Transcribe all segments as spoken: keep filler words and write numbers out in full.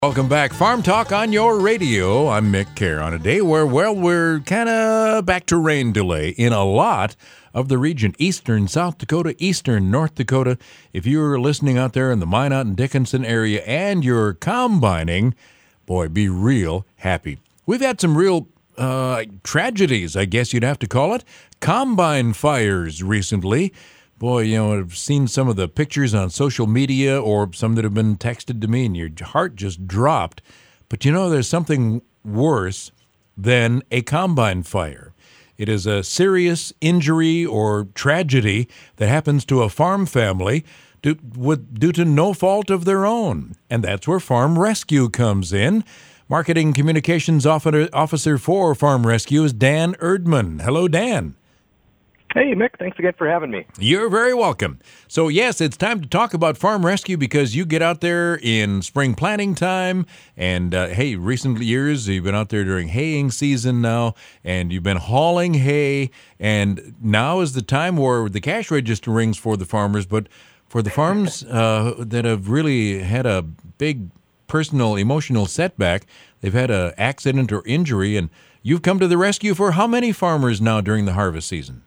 Welcome back. Farm Talk on your radio. I'm Mick Kerr on a day where, well, we're kind of back to rain delay in a lot of the region. Eastern South Dakota, eastern North Dakota. If you're listening out there in the Minot and Dickinson area and you're combining, boy, be real happy. We've had some real uh, tragedies, I guess you'd have to call it. Combine fires recently. Boy, you know, I've seen some of the pictures on social media or some that have been texted to me, and your heart just dropped. But you know, there's something worse than a combine fire. It is a serious injury or tragedy that happens to a farm family due, with, due to no fault of their own. And that's where Farm Rescue comes in. Marketing Communications Officer for Farm Rescue is Dan Erdman. Hello, Dan. Hey, Mick, thanks again for having me. You're very welcome. So, yes, it's time to talk about Farm Rescue because you get out there in spring planting time. And, uh, hey, recent years, you've been out there during haying season now, and you've been hauling hay. And now is the time where the cash register rings for the farmers. But for the farms uh, that have really had a big personal, emotional setback, they've had an accident or injury. And you've come to the rescue for how many farmers now during the harvest season?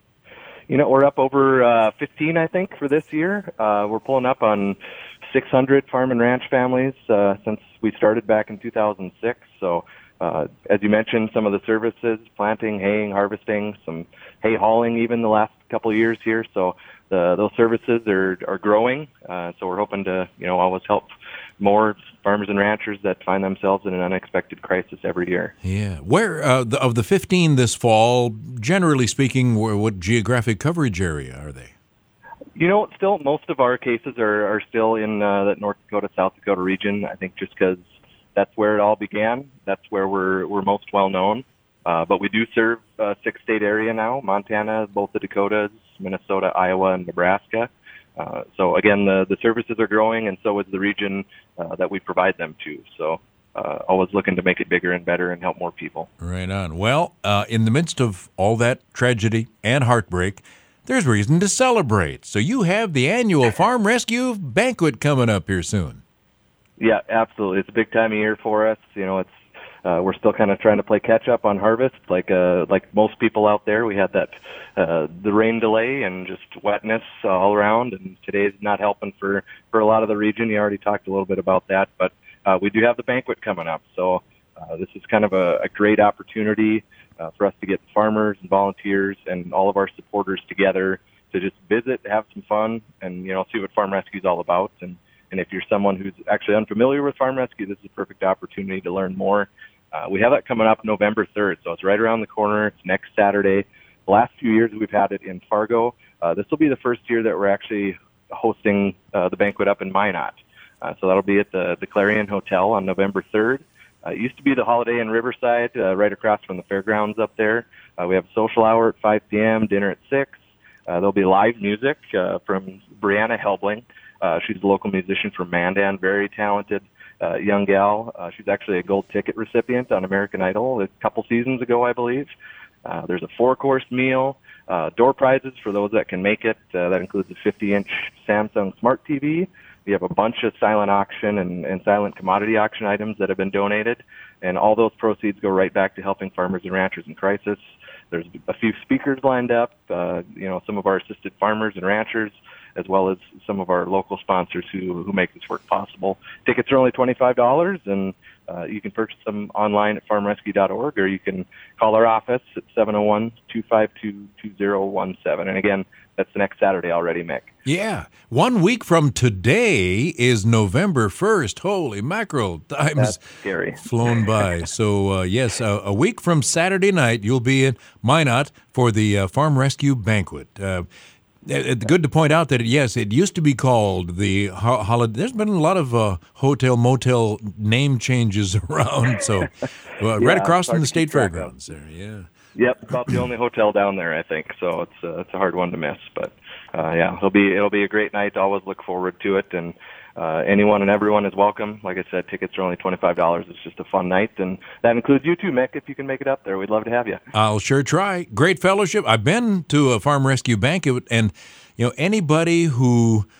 You know, we're up over uh, fifteen, I think, for this year. Uh, we're pulling up on six hundred farm and ranch families uh, since we started back in two thousand six. So, uh, as you mentioned, some of the services, planting, haying, harvesting, some hay hauling even the last couple of years here. So the, those services are, are growing. Uh, so we're hoping to, you know, always help more farmers and ranchers that find themselves in an unexpected crisis every year. Yeah. Where, uh, the, of the fifteen this fall, generally speaking, where, what geographic coverage area are they? You know, still, most of our cases are, are still in uh, the North Dakota, South Dakota region, I think just because that's where it all began. That's where we're, we're most well known. Uh, but we do serve a six-state area now, Montana, both the Dakotas, Minnesota, Iowa, and Nebraska. Uh, so again, the, the services are growing, and so is the region uh, that we provide them to. So uh, always looking to make it bigger and better and help more people. Right on. Well, uh, in the midst of all that tragedy and heartbreak, there's reason to celebrate. So you have the annual Farm Rescue Banquet coming up here soon. Yeah, absolutely. It's a big time of year for us. You know, it's Uh, we're still kind of trying to play catch up on harvest, like uh, like most people out there. We had that uh, the rain delay and just wetness uh, all around, and today's not helping for, for a lot of the region. You already talked a little bit about that, but uh, we do have the banquet coming up. So uh, this is kind of a, a great opportunity uh, for us to get farmers and volunteers and all of our supporters together to just visit, have some fun, and you know see what Farm Rescue is all about. And and if you're someone who's actually unfamiliar with Farm Rescue, this is a perfect opportunity to learn more. Uh, we have that coming up November third, so it's right around the corner. It's next Saturday. The last few years we've had it in Fargo. Uh, this will be the first year that we're actually hosting uh, the banquet up in Minot. Uh, so that'll be at the, the Clarion Hotel on November third. Uh, it used to be the Holiday Inn Riverside, uh, right across from the fairgrounds up there. Uh, we have a social hour at five p.m., dinner at six. Uh, there'll be live music uh, from Brianna Helbling. Uh, she's a local musician from Mandan, very talented. Uh, young gal. Uh, she's actually a gold ticket recipient on American Idol a couple seasons ago, I believe. Uh, there's a four-course meal, uh, door prizes for those that can make it. Uh, that includes a fifty-inch Samsung Smart T V. We have a bunch of silent auction and, and silent commodity auction items that have been donated, and all those proceeds go right back to helping farmers and ranchers in crisis. There's a few speakers lined up, uh, you know, some of our assisted farmers and ranchers, as well as some of our local sponsors who, who make this work possible. Tickets are only twenty-five dollars, and uh, you can purchase them online at farm rescue dot org, or you can call our office at seven oh one, two five two, two oh one seven. And again, that's the next Saturday already, Mick. Yeah. One week from today is November first. Holy mackerel. Time's That's scary. flown by. So, uh, yes, uh, a week from Saturday night, you'll be in Minot for the uh, Farm Rescue Banquet. Uh, It's good to point out that, yes, it used to be called the ho- holiday. There's been a lot of uh, hotel, motel name changes around, so uh, yeah, right across from the to state keep track of. fairgrounds there, yeah. Yep, about the only hotel down there, I think. So it's uh, it's a hard one to miss, but uh, yeah, it'll be it'll be a great night. Always look forward to it, and uh, anyone and everyone is welcome. Like I said, tickets are only twenty-five dollars. It's just a fun night, and that includes you too, Mick. If you can make it up there, we'd love to have you. I'll sure try. Great fellowship. I've been to a Farm Rescue Banquet, and you know anybody who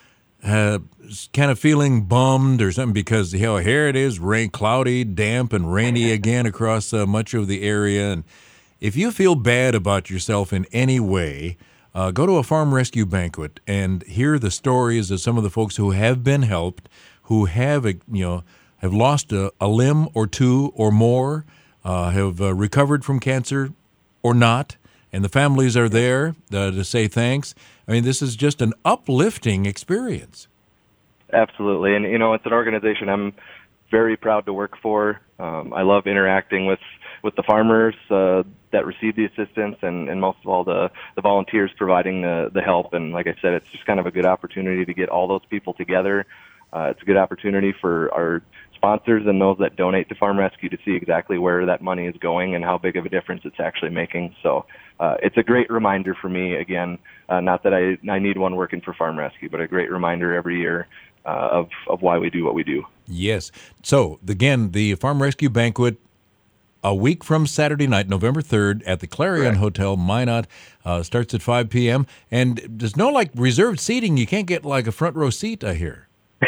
uh, kind of feeling bummed or something because, you know, here it is, rain, cloudy, damp, and rainy again across uh, much of the area. And if you feel bad about yourself in any way, uh, go to a farm rescue banquet and hear the stories of some of the folks who have been helped, who have, you know, have lost a, a limb or two or more, uh, have uh, recovered from cancer or not, and the families are there uh, to say thanks. I mean, this is just an uplifting experience. Absolutely. And, you know, it's an organization I'm very proud to work for. Um, I love interacting with, with the farmers uh, that receive the assistance and, and most of all the, the volunteers providing the, the help. And like I said, it's just kind of a good opportunity to get all those people together. Uh, it's a good opportunity for our sponsors and those that donate to Farm Rescue to see exactly where that money is going and how big of a difference it's actually making. So uh, it's a great reminder for me, again, uh, not that I, I need one working for Farm Rescue, but a great reminder every year uh, of, of why we do what we do. Yes. So, again, the Farm Rescue Banquet, a week from Saturday night, November third, at the Clarion Correct. Hotel, Minot, uh, starts at five p.m. And there's no, like, reserved seating. You can't get, like, a front row seat, I hear.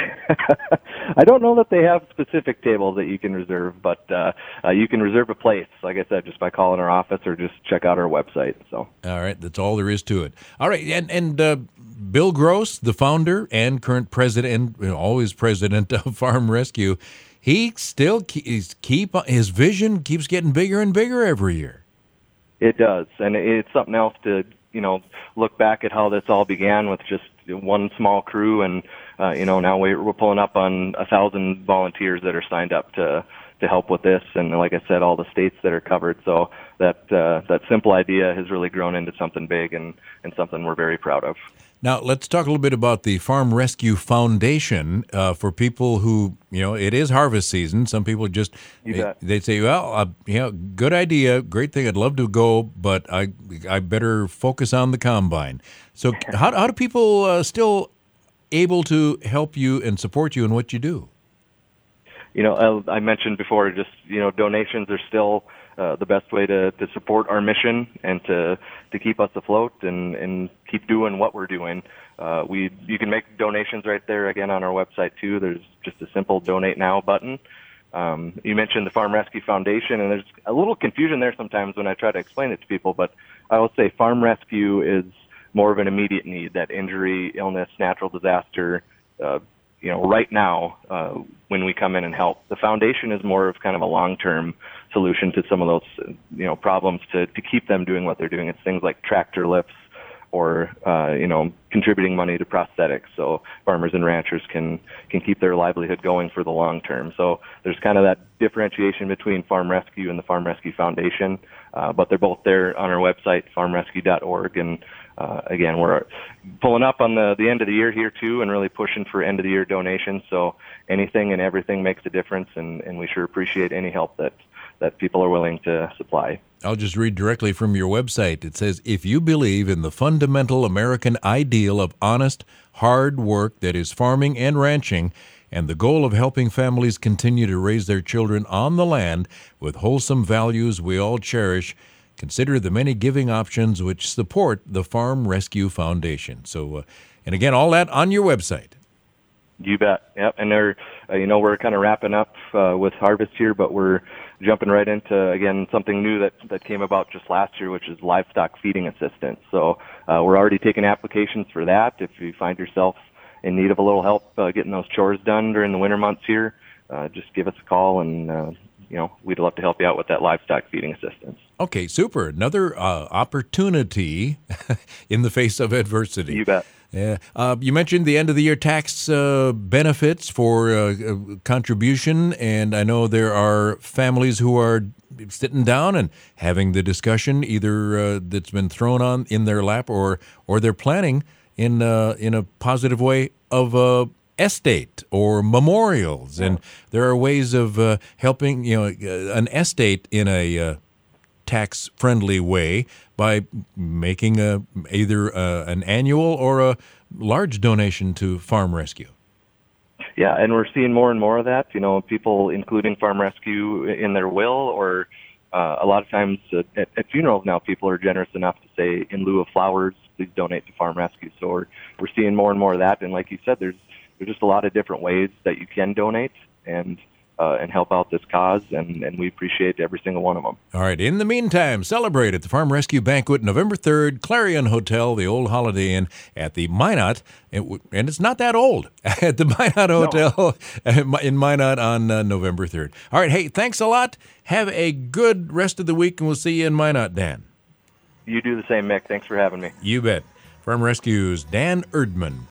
I don't know that they have specific tables that you can reserve, but uh, uh, you can reserve a place, like I said, just by calling our office or just check out our website. So, all right, that's all there is to it. All right, and and uh, Bill Gross, the founder and current president, and you know, always president of Farm Rescue, he still keeps keep his vision keeps getting bigger and bigger every year. It does, and it's something else to you know look back at how this all began with just one small crew, and uh, you know now we're, we're pulling up on a thousand volunteers that are signed up to to help with this, and like I said, all the states that are covered. So that uh, that simple idea has really grown into something big and and something we're very proud of. Now, let's talk a little bit about the Farm Rescue Foundation uh, for people who, you know, it is harvest season. Some people just, they, they say, well, uh, you know, good idea, great thing, I'd love to go, but I I better focus on the combine. So how, how do people uh, still able to help you and support you in what you do? You know, I mentioned before, just, you know, donations are still uh, the best way to, to support our mission and to, to keep us afloat and, and keep doing what we're doing. Uh, we, you can make donations right there, again, on our website, too. There's just a simple Donate Now button. Um, you mentioned the Farm Rescue Foundation, and there's a little confusion there sometimes when I try to explain it to people, but I will say Farm Rescue is more of an immediate need, that injury, illness, natural disaster, uh, you know, right now, uh, when we come in and help. The foundation is more of kind of a long-term solution to some of those, you know, problems to, to keep them doing what they're doing. It's things like tractor lifts or, uh, you know, contributing money to prosthetics so farmers and ranchers can, can keep their livelihood going for the long term. So there's kind of that differentiation between Farm Rescue and the Farm Rescue Foundation, uh, but they're both there on our website, farm rescue dot org, and Uh, again, we're pulling up on the, the end of the year here, too, and really pushing for end-of-the-year donations. So anything and everything makes a difference, and, and we sure appreciate any help that, that people are willing to supply. I'll just read directly from your website. It says, if you believe in the fundamental American ideal of honest, hard work that is farming and ranching, and the goal of helping families continue to raise their children on the land with wholesome values we all cherish, consider the many giving options which support the Farm Rescue Foundation. So, uh, and again, all that on your website. You bet. Yep. And they're, uh, you know, we're kind of wrapping up uh, with harvest here, but we're jumping right into, again, something new that, that came about just last year, which is livestock feeding assistance. So uh, we're already taking applications for that. If you find yourself in need of a little help uh, getting those chores done during the winter months here, uh, just give us a call, and uh, you know, we'd love to help you out with that livestock feeding assistance. Okay, super. Another uh, opportunity in the face of adversity. You bet. Yeah. Uh, you mentioned the end of the year tax uh, benefits for uh, contribution, and I know there are families who are sitting down and having the discussion, either uh, that's been thrown on in their lap, or or they're planning in uh, in a positive way of uh, estate or memorials, and there are ways of uh, helping, you know, an estate in a uh, tax-friendly way by making a either uh, an annual or a large donation to Farm Rescue. Yeah, and we're seeing more and more of that. You know, people including Farm Rescue in their will, or uh, a lot of times uh, at, at funerals now, people are generous enough to say, in lieu of flowers, please donate to Farm Rescue. So we're, we're seeing more and more of that. And like you said, there's, there's just a lot of different ways that you can donate and uh, and help out this cause, and, and we appreciate every single one of them. All right. In the meantime, celebrate at the Farm Rescue Banquet November third, Clarion Hotel, the old Holiday Inn at the Minot, and it's not that old, at the Minot Hotel no. in Minot on uh, November third. All right. Hey, thanks a lot. Have a good rest of the week, and we'll see you in Minot, Dan. You do the same, Mick. Thanks for having me. You bet. Farm Rescue's Dan Erdman.